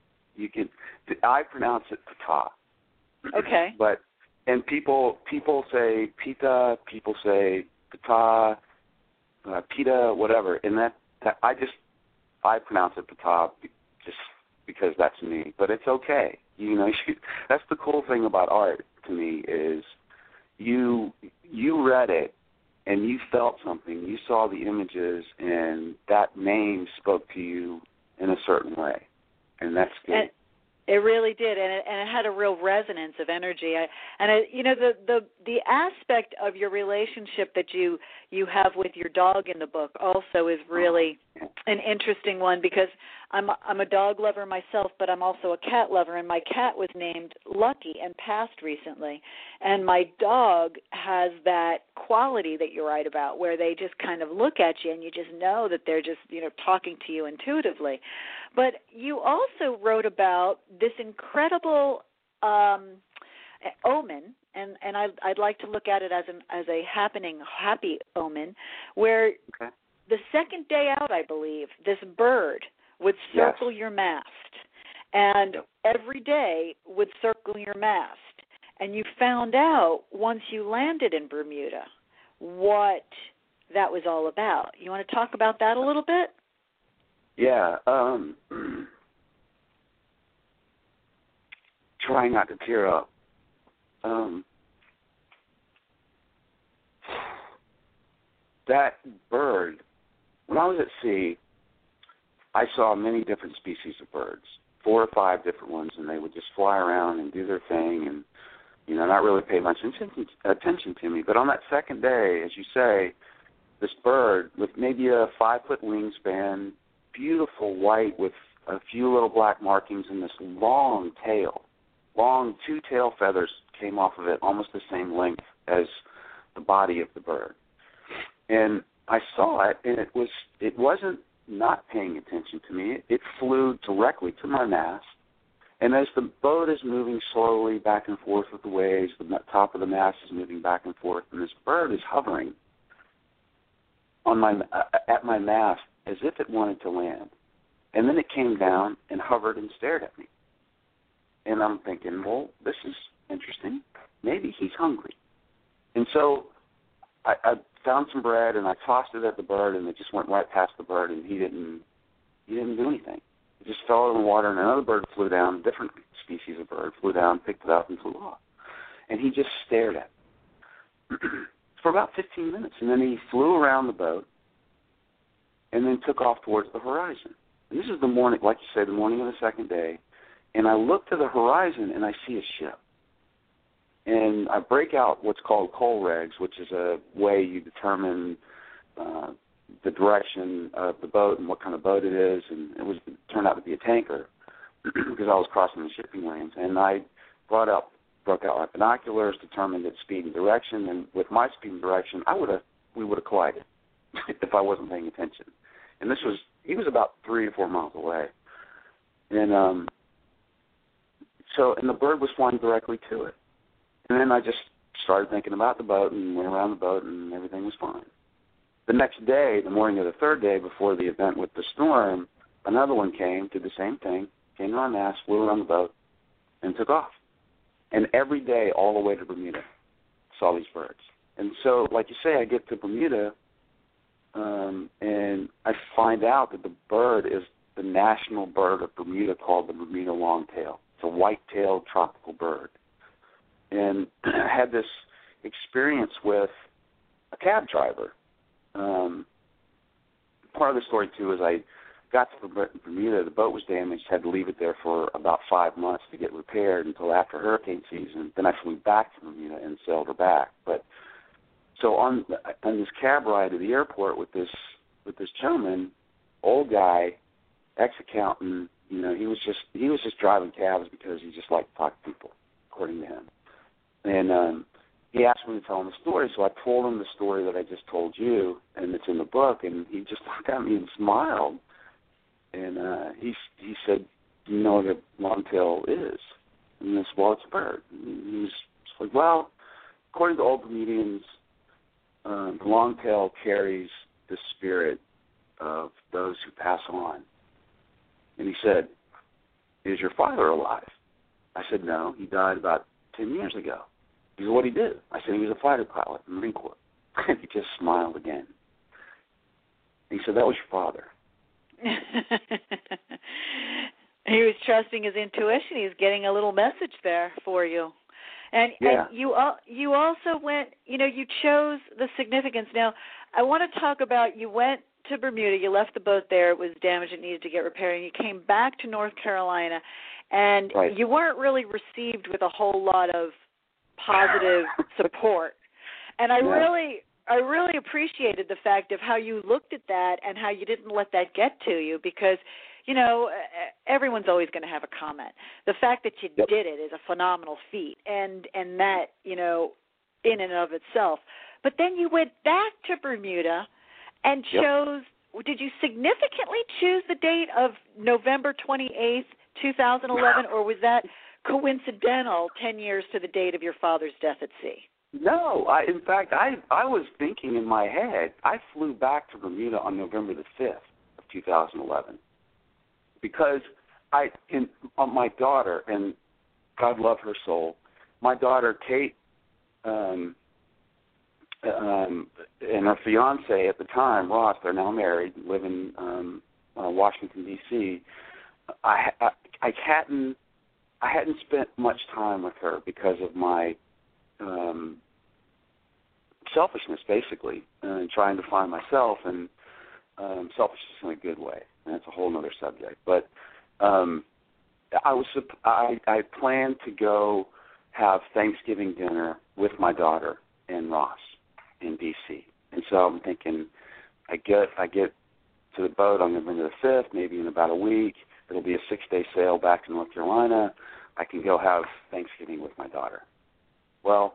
I pronounce it Peta. Okay. And people say Peta, people say Peta, Peta, whatever, and that I pronounce it Peta just because that's me. But it's okay. You know, that's the cool thing about art to me is you read it and you felt something. You saw the images, and that name spoke to you in a certain way, and that's good. It really did, and it had a real resonance of energy. The aspect of your relationship that you have with your dog in the book also is really an interesting one, because I'm a dog lover myself, but I'm also a cat lover, and my cat was named Lucky and passed recently. And my dog has that quality that you write about, where they just kind of look at you and you just know that they're just, talking to you intuitively. But you also wrote about this incredible omen, and I'd like to look at it as a happy omen, where the second day out, I believe, this bird would circle your mast, and every day would circle your mast. And you found out once you landed in Bermuda what that was all about. You want to talk about that a little bit? Yeah. Try not to tear up. That bird, when I was at sea, I saw many different species of birds, 4 or 5 different ones, and they would just fly around and do their thing and, not really pay much attention to me. But on that second day, as you say, this bird with maybe a 5-foot wingspan, beautiful white with a few little black markings, and this long tail, 2 tail feathers came off of it, almost the same length as the body of the bird. And I saw it, and it wasn't not paying attention to me. It flew directly to my mast, and as the boat is moving slowly back and forth with the waves, the top of the mast is moving back and forth, and this bird is hovering at my mast as if it wanted to land. And then it came down and hovered and stared at me. And I'm thinking, well, this is interesting. Maybe he's hungry. And so I found some bread and I tossed it at the bird, and it just went right past the bird, and he didn't do anything. It just fell in the water, and another bird flew down, a different species of bird flew down, picked it up, and flew off. And he just stared at it for about 15 minutes, and then he flew around the boat and then took off towards the horizon. And this is the morning, like you say, the morning of the second day, and I look to the horizon, and I see a ship. And I break out what's called coal regs, which is a way you determine the direction of the boat and what kind of boat it is, and it turned out to be a tanker because I was crossing the shipping lanes. And I broke out my binoculars, determined its speed and direction, and with my speed and direction, we would have collided if I wasn't paying attention. And he was about 3 or 4 miles away, and the bird was flying directly to it. And then I just started thinking about the boat and went around the boat, and everything was fine. The next day, the morning of the third day before the event with the storm, another one came, did the same thing, came to my mast, flew around the boat, and took off. And every day, all the way to Bermuda, saw these birds. And so, like you say, I get to Bermuda, and I find out that the bird is the national bird of Bermuda called the Bermuda longtail. It's a white-tailed tropical bird. And I had this experience with a cab driver. Part of the story, too, is I got to Bermuda, the boat was damaged, had to leave it there for about 5 months to get repaired until after hurricane season. Then I flew back to Bermuda and sailed her back. But so on this cab ride to the airport with this gentleman, old guy, ex-accountant, he was just driving cabs because he just liked to talk to people, according to him. And he asked me to tell him a story, so I told him the story that I just told you, and it's in the book, and he just looked at me and smiled. And he said, "Do you know what a longtail is?" And I said, "Well, it's a bird." And he was just like, "Well, according to old Bermudians, the longtail carries the spirit of those who pass on." And he said, "Is your father alive?" I said, "No, he died about 10 years ago." He said, "What did he do?" I said, "He was a fighter pilot in the Marine Corps." And he just smiled again. And he said, "That was your father." He was trusting his intuition. He was getting a little message there for you. And you also went, you chose the significance. Now, I want to talk about, you went to Bermuda, you left the boat there, it was damaged, it needed to get repaired, and you came back to North Carolina, and you weren't really received with a whole lot of positive support. And I really appreciated the fact of how you looked at that and how you didn't let that get to you, because everyone's always going to have a comment. The fact that you did it is a phenomenal feat, and that, in and of itself. But then you went back to Bermuda and chose, did you significantly choose the date of November 28th, 2011, or was that coincidental 10 years to the date of your father's death at sea? No, in fact, I was thinking in my head, I flew back to Bermuda on November the 5th of 2011 because my daughter, and God love her soul, my daughter Kate and her fiance at the time, Ross, they're now married, live in Washington, D.C. I hadn't spent much time with her because of my selfishness, basically, and trying to find myself, and selfishness in a good way, and that's a whole other subject. But I planned to go have Thanksgiving dinner with my daughter and Ross in D.C., and so I'm thinking, I get to the boat on November the 5th, maybe in about a week. It'll be a 6-day sail back to North Carolina. I can go have Thanksgiving with my daughter. Well,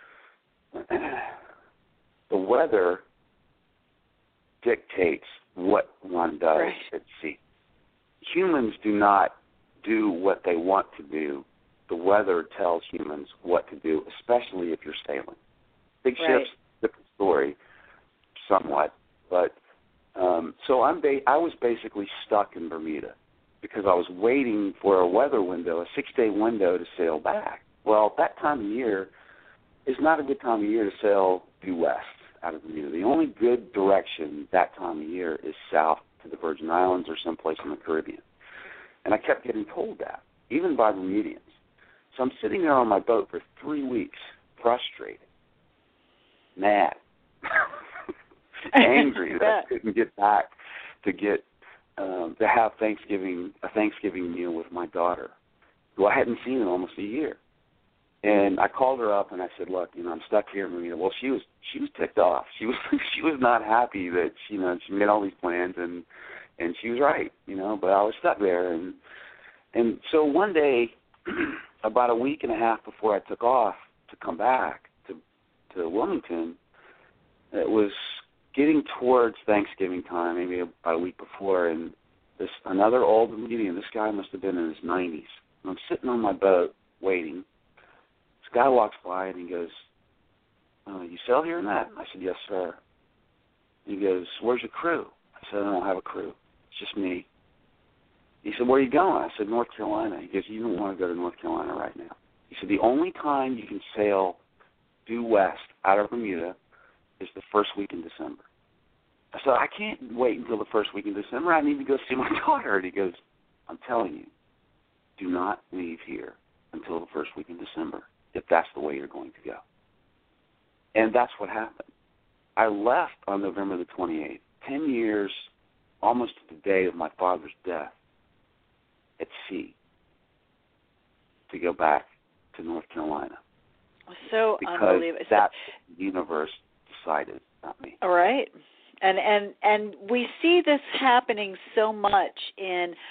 the weather dictates what one does at sea. Humans do not do what they want to do. The weather tells humans what to do, especially if you're sailing. Big ships, different story, somewhat. But so I was basically stuck in Bermuda because I was waiting for a weather window, a 6-day window to sail back. Well, that time of year is not a good time of year to sail due west out of Bermuda. The only good direction that time of year is south to the Virgin Islands or someplace in the Caribbean. And I kept getting told that, even by Bermudians. So I'm sitting there on my boat for 3 weeks, frustrated, mad, angry that I couldn't get back to have a Thanksgiving meal with my daughter, who I hadn't seen in almost a year. And I called her up and I said, "Look, I'm stuck here in Bermuda." Well, she was ticked off. She was not happy that she made all these plans and she was right, but I was stuck there, and so one day, about a week and a half before I took off to come back to Wilmington, it was getting towards Thanksgiving time, maybe about a week before, and another old Bermudian, this guy must have been in his 90s. And I'm sitting on my boat waiting. This guy walks by and he goes, "You sail here and that?" I said, "Yes, sir." He goes, "Where's your crew?" I said, "I don't have a crew. It's just me." He said, "Where are you going?" I said, "North Carolina." He goes, "You don't want to go to North Carolina right now." He said, "The only time you can sail due west out of Bermuda is the first week in December." I said, "I can't wait until the first week in December. I need to go see my daughter." And he goes, "I'm telling you, do not leave here until the first week in December if that's the way you're going to go." And that's what happened. I left on November the 28th, 10 years, almost to the day of my father's death, at sea, to go back to North Carolina. So because unbelievable. That's what the universe decided, not me. All right. And we see this happening so much in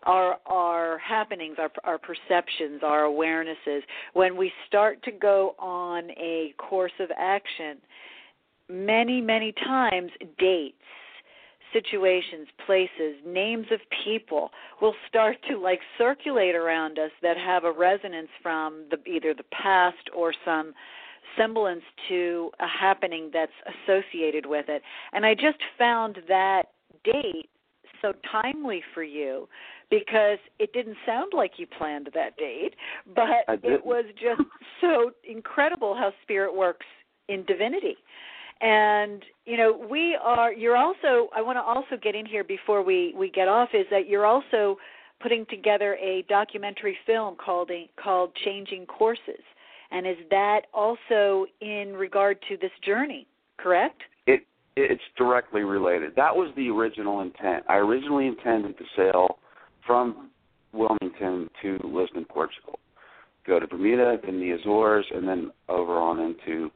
our happenings, our perceptions, our awarenesses, when we start to go on a course of action, many, many times dates, situations, places, names of people will start to like circulate around us that have a resonance from either the past or some semblance to a happening that's associated with it. And I just found that date so timely for you because it didn't sound like you planned that date, but it was just so incredible how Spirit works in divinity. And, you know, I want to also get in here before we get off, is that you're also putting together a documentary film called Changing Courses. And is that also in regard to this journey, correct? It's directly related. That was the original intent. I originally intended to sail from Wilmington to Lisbon, Portugal, go to Bermuda, then the Azores, and then over on into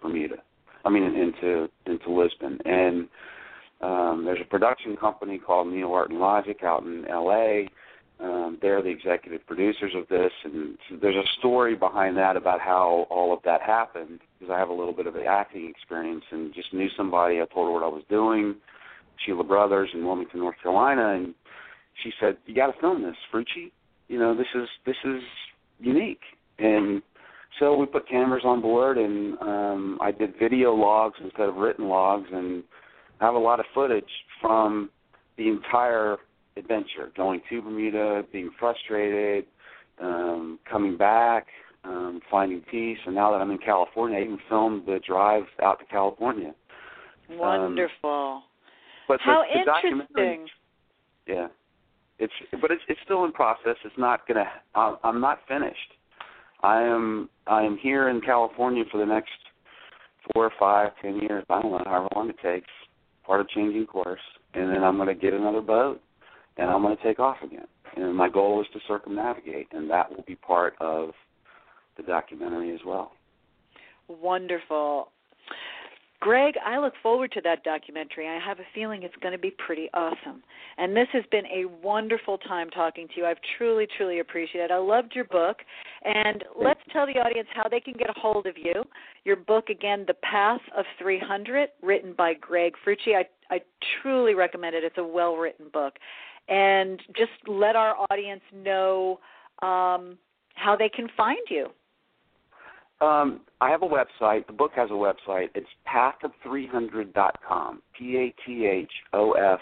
Lisbon. And there's a production company called Neo Art and Logic out in L.A. They're the executive producers of this, and so there's a story behind that about how all of that happened, because I have a little bit of the acting experience and just knew somebody. I told her what I was doing, Sheila Brothers in Wilmington, North Carolina, and she said, "You got to film this, Frucci. You know, this is unique." And so we put cameras on board, and I did video logs instead of written logs, and I have a lot of footage from the entire adventure, going to Bermuda, being frustrated, coming back, finding peace, and now that I'm in California, I even filmed the drive out to California. Wonderful. But how the interesting. Yeah, it's still in process. It's not gonna. I'm not finished. I am here in California for the next 4, 5, 10 years. I don't know, however long it takes. Part of changing course, and then I'm going to get another boat, and I'm going to take off again. And my goal is to circumnavigate, and that will be part of the documentary as well. Wonderful. Greg, I look forward to that documentary. I have a feeling it's going to be pretty awesome. And this has been a wonderful time talking to you. I've truly, truly appreciated it. I loved your book. And let's tell the audience how they can get a hold of you. Your book, again, The Path of 300, written by Greg Frucci. I truly recommend it. It's a well-written book. And just let our audience know how they can find you. I have a website. The book has a website. It's pathof300.com, PATHOF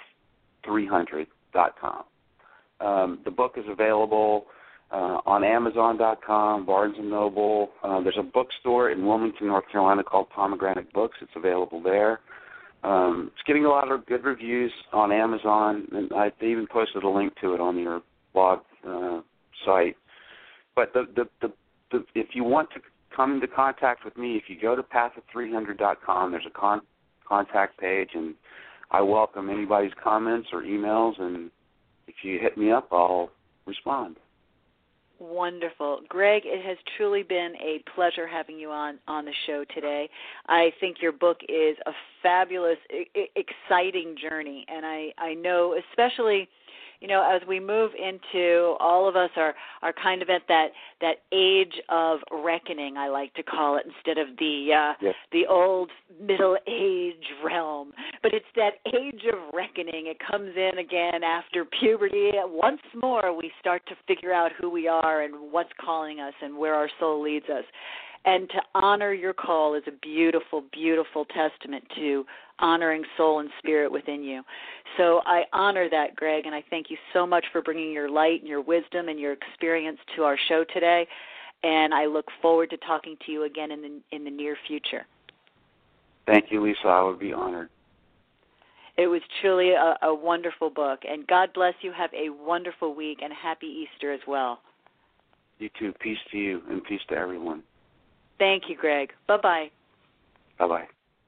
300.com. The book is available on Amazon.com, Barnes & Noble. There's a bookstore in Wilmington, North Carolina called Pomegranate Books. It's available there. It's getting a lot of good reviews on Amazon, and I even posted a link to it on your blog site. But if you want to come into contact with me, if you go to pathof300.com, there's a contact page, and I welcome anybody's comments or emails, and if you hit me up, I'll respond. Wonderful. Greg, it has truly been a pleasure having you on the show today. I think your book is a fabulous, exciting journey, and I know especially, you know, as we move into, all of us are kind of at that age of reckoning, I like to call it, instead of the old middle age realm. But it's that age of reckoning. It comes in again after puberty. Once more, we start to figure out who we are and what's calling us and where our soul leads us. And to honor your call is a beautiful, beautiful testament to honoring soul and spirit within you. So I honor that, Greg, and I thank you so much for bringing your light and your wisdom and your experience to our show today. And I look forward to talking to you again in the near future. Thank you, Lisa. I would be honored. It was truly a wonderful book. And God bless you. Have a wonderful week, and happy Easter as well. You too. Peace to you, and peace to everyone. Thank you, Greg. Bye-bye. Bye-bye.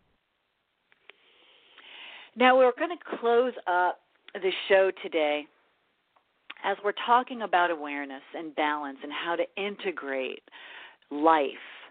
Now, we're going to close up the show today as we're talking about awareness and balance and how to integrate life,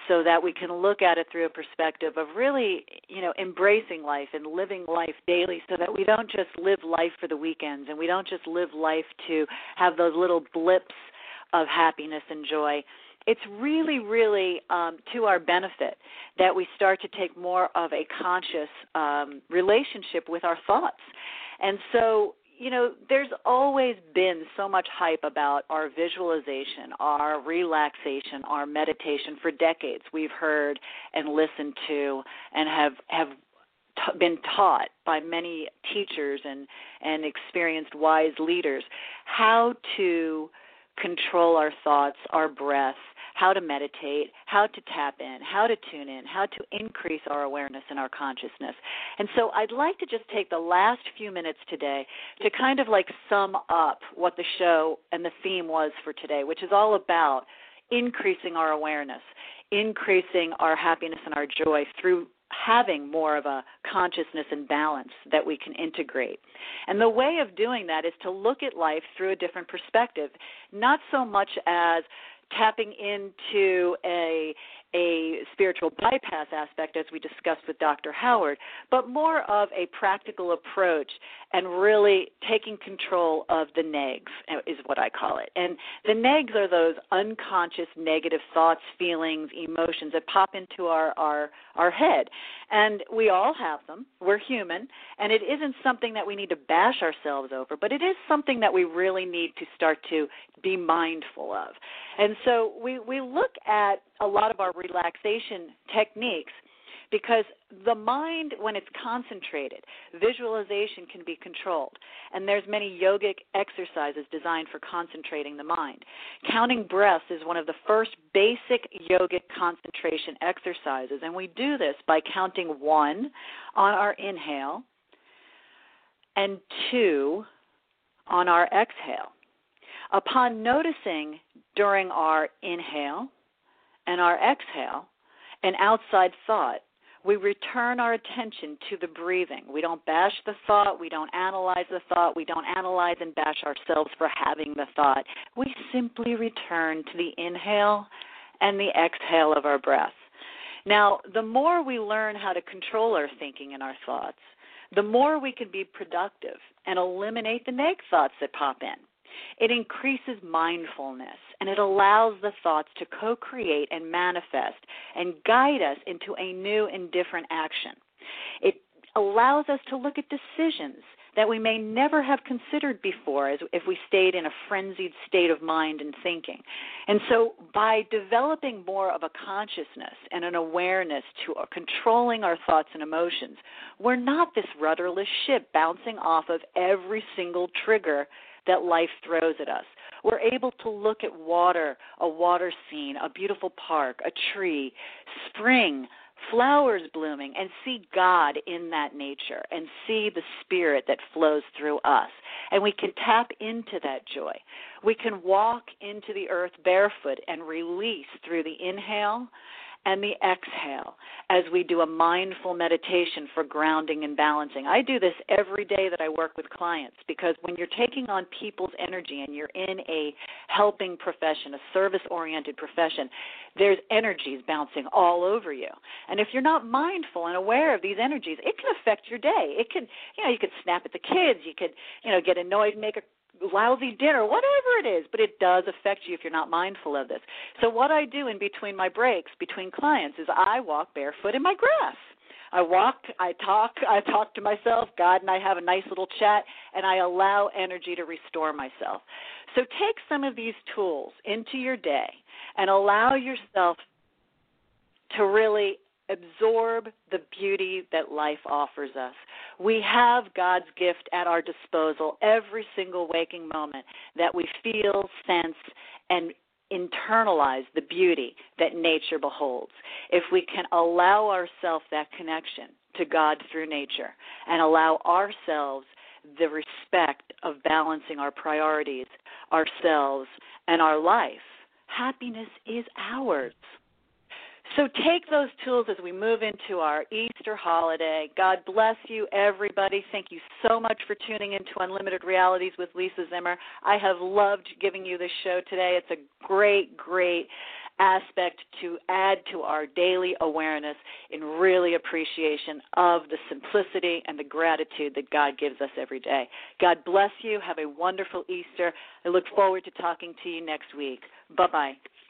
so that we can look at it through a perspective of really, embracing life and living life daily, so that we don't just live life for the weekends, and we don't just live life to have those little blips of happiness and joy. It's really, really to our benefit that we start to take more of a conscious relationship with our thoughts. And so, there's always been so much hype about our visualization, our relaxation, our meditation. For decades, we've heard and listened to and have been taught by many teachers and experienced wise leaders how to control our thoughts, our breath, how to meditate, how to tap in, how to tune in, how to increase our awareness and our consciousness. And so I'd like to just take the last few minutes today to kind of like sum up what the show and the theme was for today, which is all about increasing our awareness, increasing our happiness and our joy through having more of a consciousness and balance that we can integrate. And the way of doing that is to look at life through a different perspective, not so much as tapping into a spiritual bypass aspect, as we discussed with Dr. Howard, but more of a practical approach and really taking control of the negs, is what I call it. And the negs are those unconscious negative thoughts, feelings, emotions that pop into our head. And we all have them. We're human. And it isn't something that we need to bash ourselves over, but it is something that we really need to start to be mindful of. And so we look at a lot of our relaxation techniques because the mind, when it's concentrated, visualization can be controlled. And there's many yogic exercises designed for concentrating the mind. Counting breaths is one of the first basic yogic concentration exercises, and we do this by counting 1 on our inhale and 2 on our exhale. Upon noticing during our inhale and our exhale an outside thought, we return our attention to the breathing. We don't bash the thought. We don't analyze the thought. We don't analyze and bash ourselves for having the thought. We simply return to the inhale and the exhale of our breath. Now, the more we learn how to control our thinking and our thoughts, the more we can be productive and eliminate the negative thoughts that pop in. It increases mindfulness, and it allows the thoughts to co-create and manifest and guide us into a new and different action. It allows us to look at decisions that we may never have considered before as if we stayed in a frenzied state of mind and thinking. And so by developing more of a consciousness and an awareness to controlling our thoughts and emotions, we're not this rudderless ship bouncing off of every single trigger that life throws at us. We're able to look at water, a water scene, a beautiful park, a tree, spring, flowers blooming, and see God in that nature and see the spirit that flows through us. And we can tap into that joy. We can walk into the earth barefoot and release through the inhale and the exhale as we do a mindful meditation for grounding and balancing. I do this every day that I work with clients because when you're taking on people's energy and you're in a helping profession, a service-oriented profession, there's energies bouncing all over you. And if you're not mindful and aware of these energies, it can affect your day. It can, you could snap at the kids, you could, get annoyed and make a lousy dinner, whatever it is, but it does affect you if you're not mindful of this. So what I do in between my breaks, between clients, is I walk barefoot in my grass. I walk, I talk to myself, God and I have a nice little chat, and I allow energy to restore myself. So take some of these tools into your day and allow yourself to really absorb the beauty that life offers us. We have God's gift at our disposal every single waking moment that we feel, sense, and internalize the beauty that nature beholds. If we can allow ourselves that connection to God through nature and allow ourselves the respect of balancing our priorities, ourselves, and our life, happiness is ours. So take those tools as we move into our Easter holiday. God bless you, everybody. Thank you so much for tuning into Unlimited Realities with Lisa Zimmer. I have loved giving you this show today. It's a great, great aspect to add to our daily awareness in really appreciation of the simplicity and the gratitude that God gives us every day. God bless you. Have a wonderful Easter. I look forward to talking to you next week. Bye-bye.